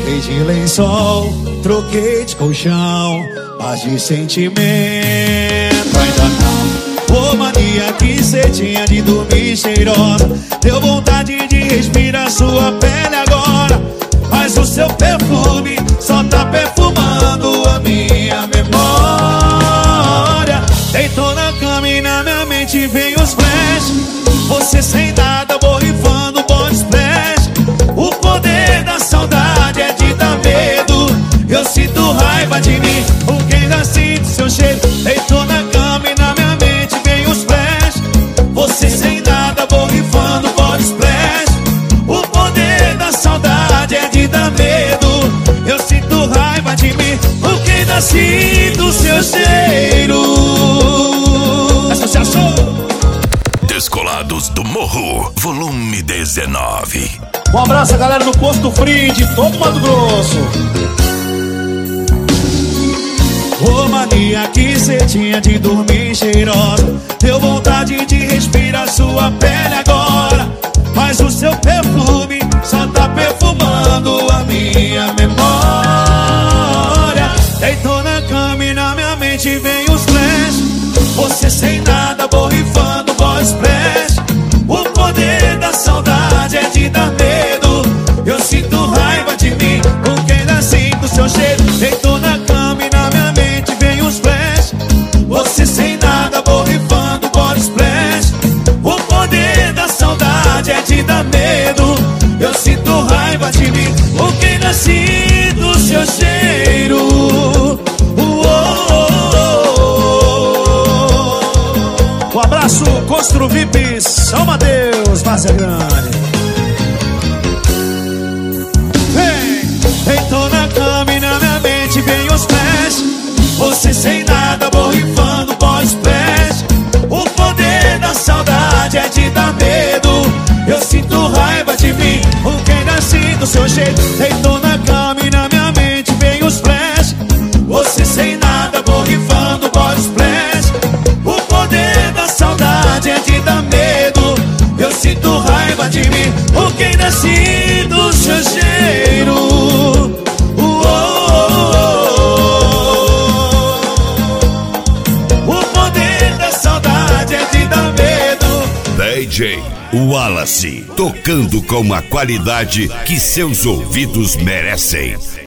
Troquei de lençol, troquei de colchão, mas de sentimento ainda não. Ô mania que cê tinha de dormir cheirosa, deu vontade de respirar sua pele agora. Mas o seu perfume só tá perfumando a minha memória. Deitou na cama e na minha mente vem os flashes. Você sem nada, borrifando body splash. O poder da saudade é de dar medo. Eu sinto raiva de mim, porque ainda sinto seu cheiro. Deitou na cama e na minha mente vem os flashes. Você sem nada, borrifando body splash. O poder da saudade é de dar medo. Eu sinto raiva de mim, porque ainda sinto seu cheiro. Associação Descolados do Morro, volume 19. Um abraço a galera do Posto Free de todo Mato Grosso. Ô mania que cê tinha de dormir cheirosa, deu vontade de respirar sua pele agora. Mas o seu perfume só tá perfumando a minha memória. Deitou na cama e na minha mente vem os flashes. Você sem nada, borrifando body splash. O poder da saudade é de dar medo. Eu sinto raiva de mim, porque ainda sinto seu cheiro. Deitou na cama e na minha mente vem os flash. Você sem nada, borrifando body splash. O poder da saudade é de dar medo. Eu sinto raiva de mim, porque ainda sinto seu cheiro. Um abraço, Constru VIP, São Mateus, Várzea Grande. Deitou na cama e na minha mente vem os flash. Você sem nada, borrifando body splash. O poder da saudade é de dar medo. Eu sinto raiva de mim, porque ainda sinto seu jeito. Deitou na cama e na minha mente vem os flash. Você sem nada, borrifando body splash. O poder da saudade é de dar medo. Eu sinto raiva de mim, porque ainda sinto seu cheiro. DJ Wallace, tocando com a qualidade que seus ouvidos merecem.